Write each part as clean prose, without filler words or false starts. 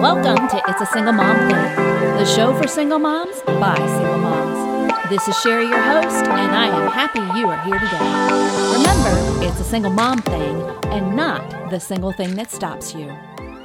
Welcome to It's a Single Mom Thing, the show for single moms by single moms. This is Sherry, your host, and I am happy you are here today. Remember, it's a single mom thing and not the single thing that stops you.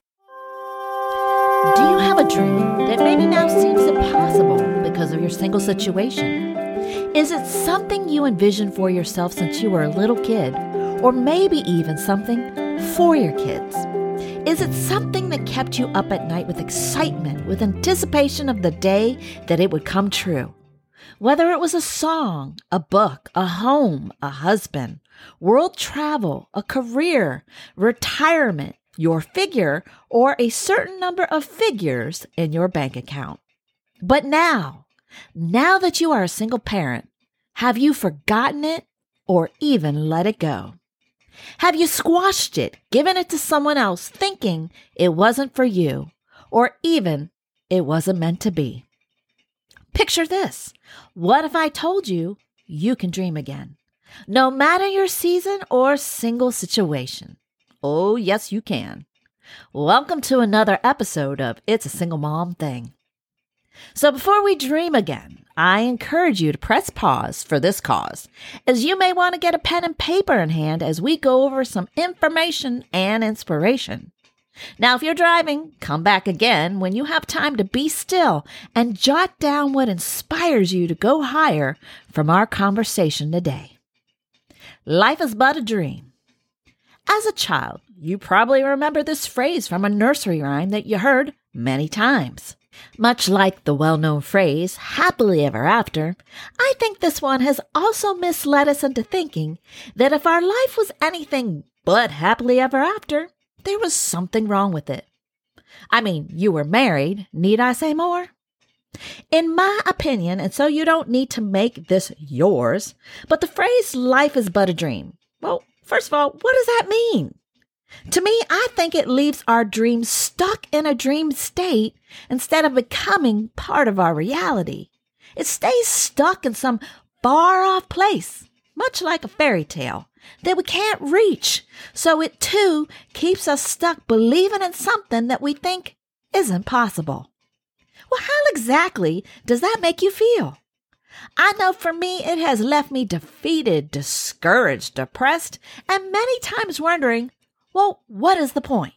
Do you have a dream that maybe now seems impossible because of your single situation? Is it something you envisioned for yourself since you were a little kid, or maybe even something for your kids? Is it something that kept you up at night with excitement, with anticipation of the day that it would come true? Whether it was a song, a book, a home, a husband, world travel, a career, retirement, your figure, or a certain number of figures in your bank account. But now that you are a single parent, have you forgotten it or even let it go? Have you squashed it, given it to someone else, thinking it wasn't for you, or even it wasn't meant to be? Picture this. What if I told you you can dream again? No matter your season or single situation. Oh, yes, you can. Welcome to another episode of It's a Single Mom Thing. So before we dream again, I encourage you to press pause for this cause, as you may want to get a pen and paper in hand as we go over some information and inspiration. Now, if you're driving, come back again when you have time to be still and jot down what inspires you to go higher from our conversation today. Life is but a dream. As a child, you probably remember this phrase from a nursery rhyme that you heard many times. Much like the well-known phrase, happily ever after, I think this one has also misled us into thinking that if our life was anything but happily ever after, there was something wrong with it. I mean, you were married, need I say more? In my opinion, and so you don't need to make this yours, but the phrase life is but a dream. Well, first of all, what does that mean? To me, I think it leaves our dreams stuck in a dream state instead of becoming part of our reality. It stays stuck in some far-off place, much like a fairy tale that we can't reach. So it, too, keeps us stuck believing in something that we think isn't possible. Well, how exactly does that make you feel? I know for me, it has left me defeated, discouraged, depressed, and many times wondering, well, what is the point?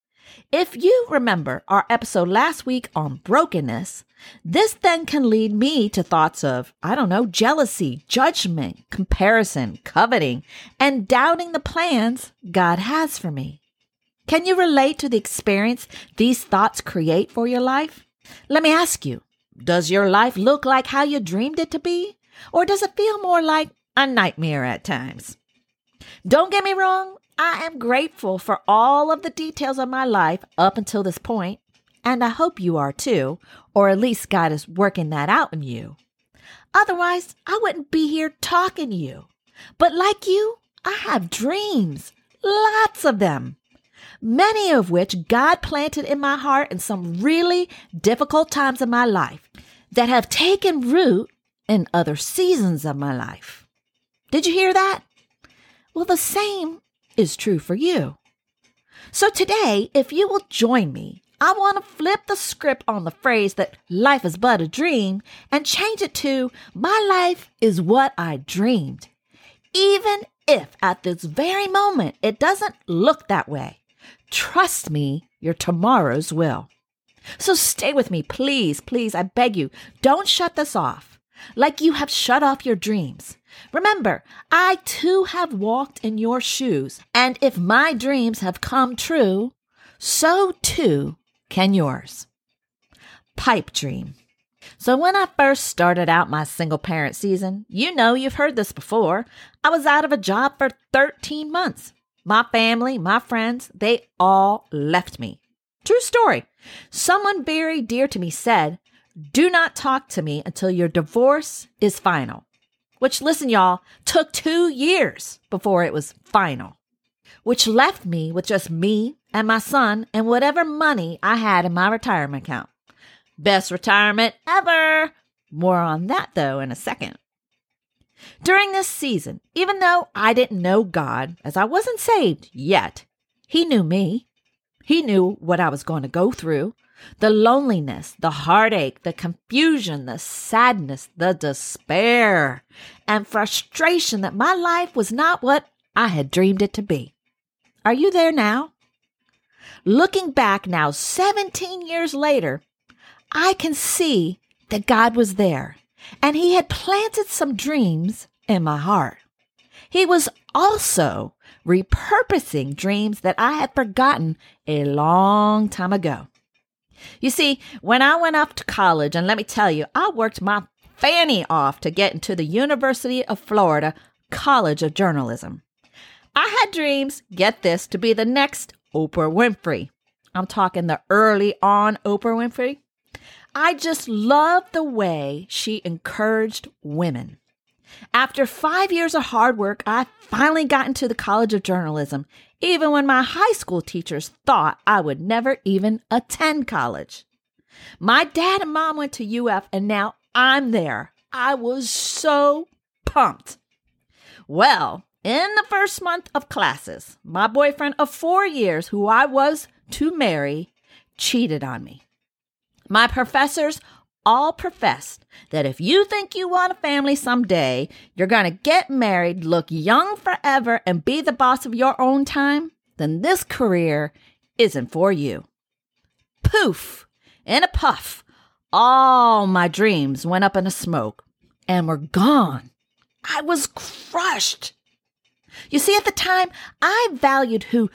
If you remember our episode last week on brokenness, this then can lead me to thoughts of, jealousy, judgment, comparison, coveting, and doubting the plans God has for me. Can you relate to the experience these thoughts create for your life? Let me ask you, does your life look like how you dreamed it to be? Or does it feel more like a nightmare at times? Don't get me wrong. I am grateful for all of the details of my life up until this point, and I hope you are too, or at least God is working that out in you. Otherwise, I wouldn't be here talking to you. But like you, I have dreams, lots of them, many of which God planted in my heart in some really difficult times of my life that have taken root in other seasons of my life. Did you hear that? Well, the same is true for you. So today, if you will join me, I want to flip the script on the phrase that life is but a dream and change it to my life is what I dreamed. Even if at this very moment it doesn't look that way, trust me, your tomorrows will. So stay with me, please, I beg you, don't shut this off like you have shut off your dreams. Remember, I too have walked in your shoes, and if my dreams have come true, so too can yours. Pipe dream. So when I first started out my single parent season, you've heard this before, I was out of a job for 13 months. My family, my friends, they all left me. True story. Someone very dear to me said, "Do not talk to me until your divorce is final." Which, listen, y'all, took 2 years before it was final, which left me with just me and my son and whatever money I had in my retirement account. Best retirement ever. More on that, though, in a second. During this season, even though I didn't know God, as I wasn't saved yet, He knew me. He knew what I was going to go through. The loneliness, the heartache, the confusion, the sadness, the despair, and frustration that my life was not what I had dreamed it to be. Are you there now? Looking back now, 17 years later, I can see that God was there, and He had planted some dreams in my heart. He was also repurposing dreams that I had forgotten a long time ago. You see, when I went off to college, and let me tell you, I worked my fanny off to get into the University of Florida College of Journalism. I had dreams, get this, to be the next Oprah Winfrey. I'm talking the early on Oprah Winfrey. I just loved the way she encouraged women. After 5 years of hard work, I finally got into the College of Journalism, even when my high school teachers thought I would never even attend college. My dad and mom went to UF, and now I'm there. I was so pumped. Well, in the first month of classes, my boyfriend of 4 years, who I was to marry, cheated on me. My professors all professed that if you think you want a family someday, you're going to get married, look young forever, and be the boss of your own time, then this career isn't for you. Poof! In a puff, all my dreams went up in a smoke and were gone. I was crushed. You see, at the time, I valued who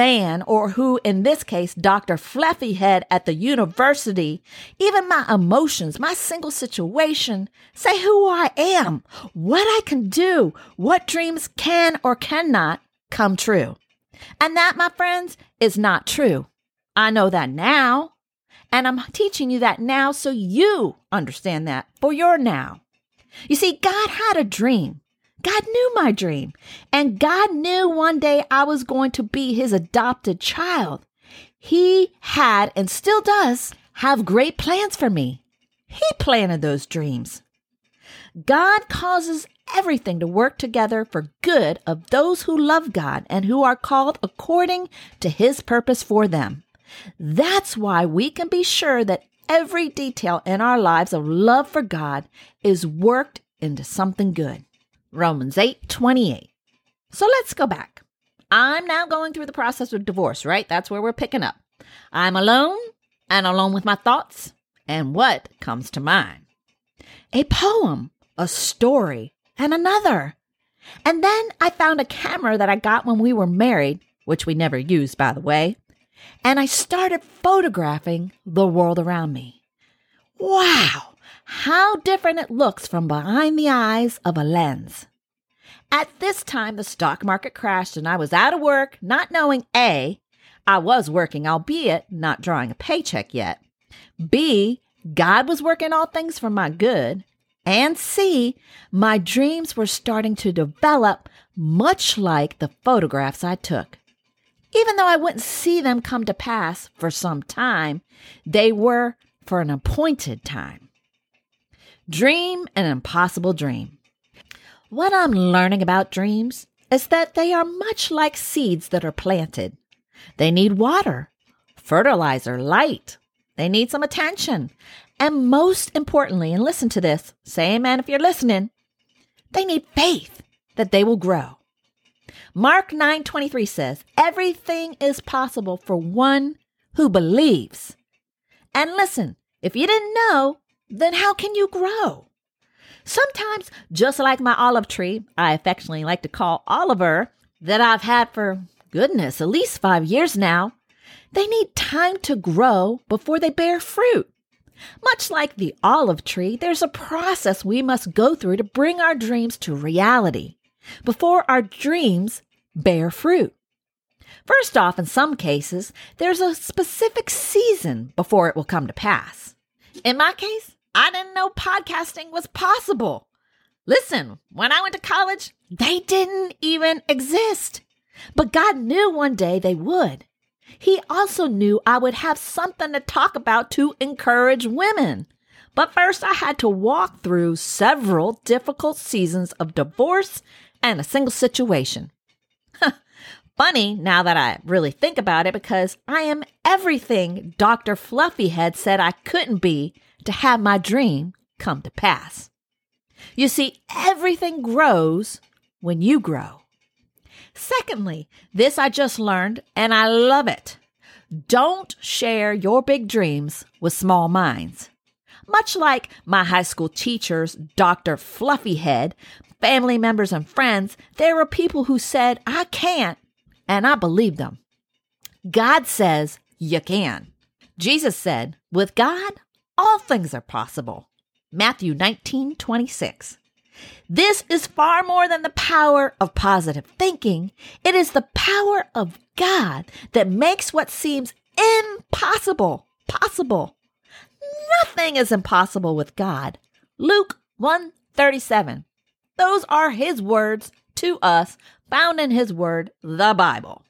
in this case, Dr. Fluffyhead at the university, even my emotions, my single situation, say who I am, what I can do, what dreams can or cannot come true. And that, my friends, is not true. I know that now, and I'm teaching you that now so you understand that for your now. You see, God had a dream. God knew my dream, and God knew one day I was going to be His adopted child. He had, and still does, have great plans for me. He planted those dreams. God causes everything to work together for good of those who love God and who are called according to His purpose for them. That's why we can be sure that every detail in our lives of love for God is worked into something good. Romans 8:28. So let's go back. I'm now going through the process of divorce, right? That's where we're picking up. I'm alone and alone with my thoughts and what comes to mind. A poem, a story, and another. And then I found a camera that I got when we were married, which we never used, by the way, and I started photographing the world around me. Wow! How different it looks from behind the eyes of a lens. At this time, the stock market crashed and I was out of work, not knowing A, I was working, albeit not drawing a paycheck yet. B, God was working all things for my good. And C, my dreams were starting to develop much like the photographs I took. Even though I wouldn't see them come to pass for some time, they were for an appointed time. Dream an impossible dream. What I'm learning about dreams is that they are much like seeds that are planted. They need water, fertilizer, light. They need some attention. And most importantly, and listen to this, say amen if you're listening, they need faith that they will grow. Mark 9:23 says, everything is possible for one who believes. And listen, if you didn't know, then how can you grow? Sometimes, just like my olive tree, I affectionately like to call Oliver, that I've had for, goodness, at least 5 years now, they need time to grow before they bear fruit. Much like the olive tree, there's a process we must go through to bring our dreams to reality before our dreams bear fruit. First off, in some cases, there's a specific season before it will come to pass. In my case, I didn't know podcasting was possible. Listen, when I went to college, they didn't even exist. But God knew one day they would. He also knew I would have something to talk about to encourage women. But first, I had to walk through several difficult seasons of divorce and a single situation. funny now that I really think about it because I am everything Dr. Fluffyhead said I couldn't be to have my dream come to pass. You see, everything grows when you grow. Secondly, this I just learned and I love it. Don't share your big dreams with small minds. Much like my high school teachers, Dr. Fluffyhead, family members and friends, there were people who said, I can't, and I believed them. God says you can. Jesus said, with God, all things are possible. Matthew 19:26. This is far more than the power of positive thinking. It is the power of God that makes what seems impossible possible. Nothing is impossible with God. Luke 1:37. Those are his words to us, found in his word, the Bible.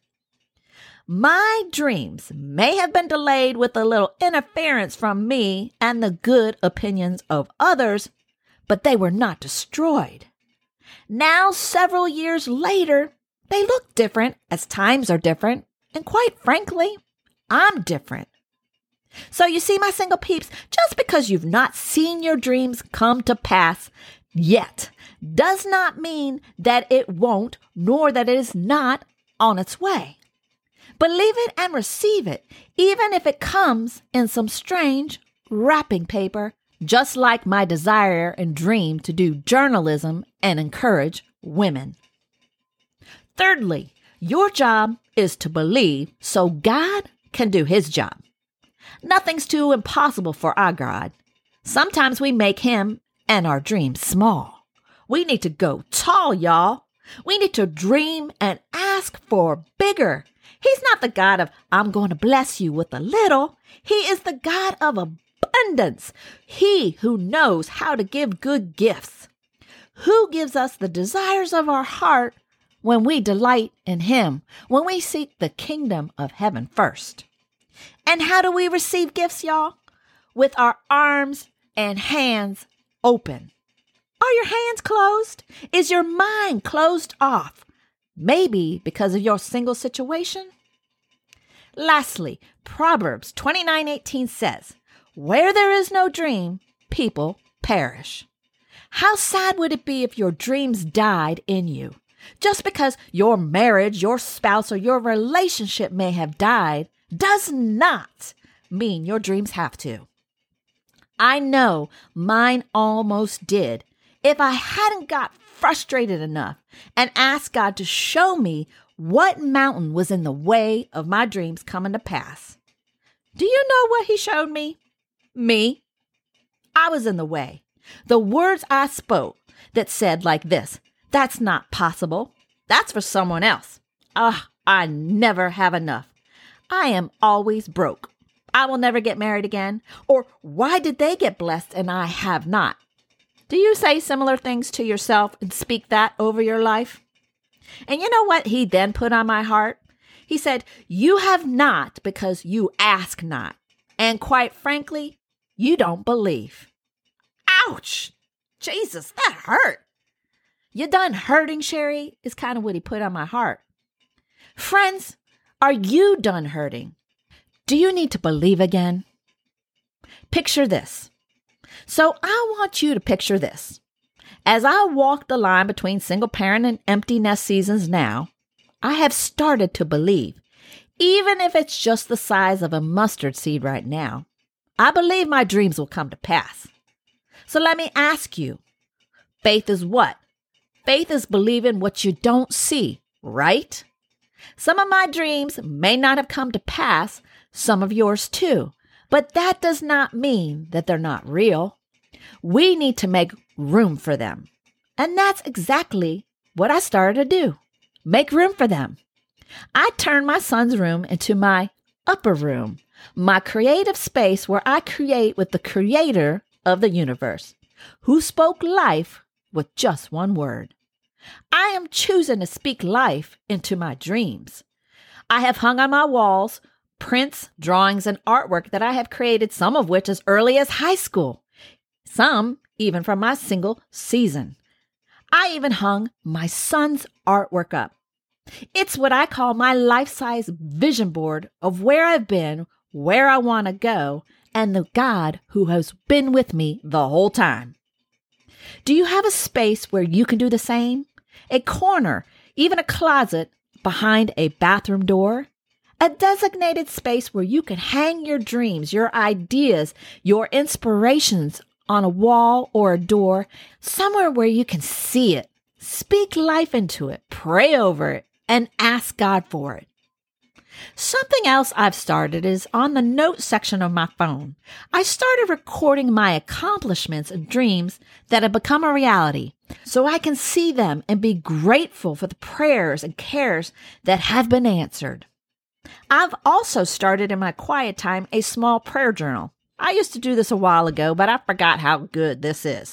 My dreams may have been delayed with a little interference from me and the good opinions of others, but they were not destroyed. Now, several years later, they look different as times are different, and quite frankly, I'm different. So you see, my single peeps, just because you've not seen your dreams come to pass yet does not mean that it won't, nor that it is not on its way. Believe it and receive it, even if it comes in some strange wrapping paper, just like my desire and dream to do journalism and encourage women. Thirdly, your job is to believe so God can do his job. Nothing's too impossible for our God. Sometimes we make him and our dreams small. We need to go tall, y'all. We need to dream and ask for bigger. He's not the God of, I'm going to bless you with a little. He is the God of abundance. He who knows how to give good gifts. Who gives us the desires of our heart when we delight in him, when we seek the kingdom of heaven first. And how do we receive gifts, y'all? With our arms and hands open. Are your hands closed? Is your mind closed off? Maybe because of your single situation? Lastly, Proverbs 29:18 says, where there is no dream, people perish. How sad would it be if your dreams died in you? Just because your marriage, your spouse, or your relationship may have died does not mean your dreams have to. I know mine almost did. If I hadn't got frustrated enough and asked God to show me what mountain was in the way of my dreams coming to pass. Do you know what he showed me? Me. I was in the way. The words I spoke that said like this, that's not possible. That's for someone else. I never have enough. I am always broke. I will never get married again. Or why did they get blessed and I have not? Do you say similar things to yourself and speak that over your life? And you know what he then put on my heart? He said, you have not because you ask not. And quite frankly, you don't believe. Ouch! Jesus, that hurt. You done hurting, Sherry, is kind of what he put on my heart. Friends, are you done hurting? Do you need to believe again? Picture this. So I want you to picture this. As I walk the line between single parent and empty nest seasons now, I have started to believe, even if it's just the size of a mustard seed right now. I believe my dreams will come to pass. So let me ask you, faith is what? Faith is believing what you don't see, right? Some of my dreams may not have come to pass, some of yours too, but that does not mean that they're not real. We need to make room for them. And that's exactly what I started to do. Make room for them. I turned my son's room into my upper room, my creative space where I create with the creator of the universe, who spoke life with just one word. I am choosing to speak life into my dreams. I have hung on my walls prints, drawings, and artwork that I have created, some of which as early as high school, some even from my single season. I even hung my son's artwork up. It's what I call my life-size vision board of where I've been, where I want to go, and the God who has been with me the whole time. Do you have a space where you can do the same? A corner, even a closet behind a bathroom door? A designated space where you can hang your dreams, your ideas, your inspirations on a wall or a door, somewhere where you can see it, speak life into it, pray over it, and ask God for it. Something else I've started is on the notes section of my phone. I started recording my accomplishments and dreams that have become a reality so I can see them and be grateful for the prayers and cares that have been answered. I've also started in my quiet time a small prayer journal. I used to do this a while ago, but I forgot how good this is.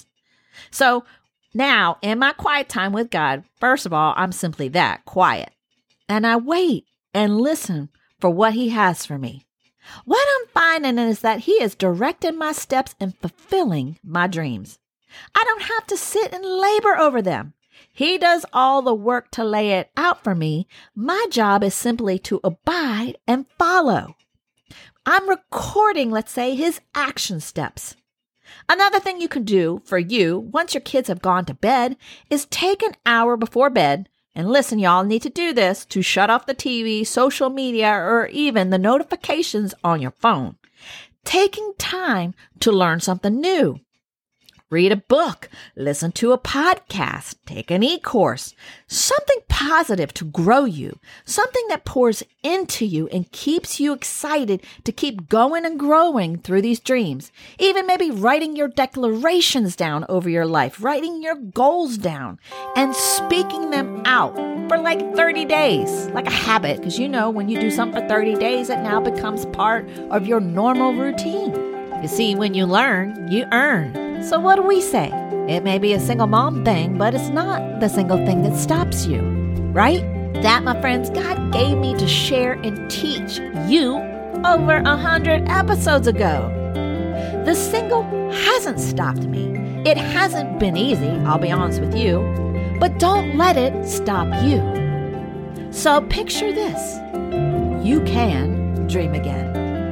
So now in my quiet time with God, first of all, I'm simply that, quiet. And I wait and listen for what He has for me. What I'm finding is that He is directing my steps and fulfilling my dreams. I don't have to sit and labor over them. He does all the work to lay it out for me. My job is simply to abide and follow. I'm recording, let's say, His action steps. Another thing you can do for you once your kids have gone to bed is take an hour before bed. And listen, y'all need to do this to shut off the TV, social media, or even the notifications on your phone. Taking time to learn something new. Read a book, listen to a podcast, take an e-course, something positive to grow you, something that pours into you and keeps you excited to keep going and growing through these dreams. Even maybe writing your declarations down over your life, writing your goals down and speaking them out for like 30 days, like a habit. Because you know, when you do something for 30 days, it now becomes part of your normal routine. You see, when you learn, you earn. So what do we say? It may be a single mom thing, but it's not the single thing that stops you, right? That, my friends, God gave me to share and teach you over 100 episodes ago. The single hasn't stopped me. It hasn't been easy, I'll be honest with you, but don't let it stop you. So picture this. You can dream again.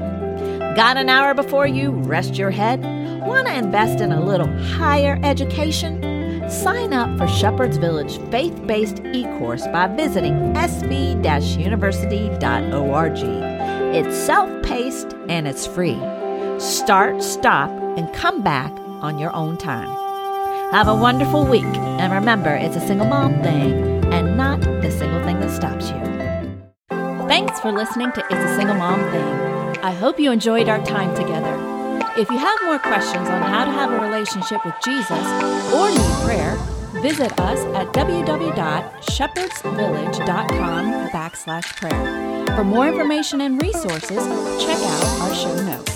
Got an hour before you rest your head? Want to invest in a little higher education? Sign up for Shepherd's Village faith-based e-course by visiting sv-university.org. It's self-paced and it's free. Start, stop, and come back on your own time. Have a wonderful week, and remember, it's a single mom thing and not the single thing that stops you. Thanks for listening to It's a Single Mom Thing. I hope you enjoyed our time together. If you have more questions on how to have a relationship with Jesus or need prayer, visit us at www.shepherdsvillage.com/prayer. For more information and resources, check out our show notes.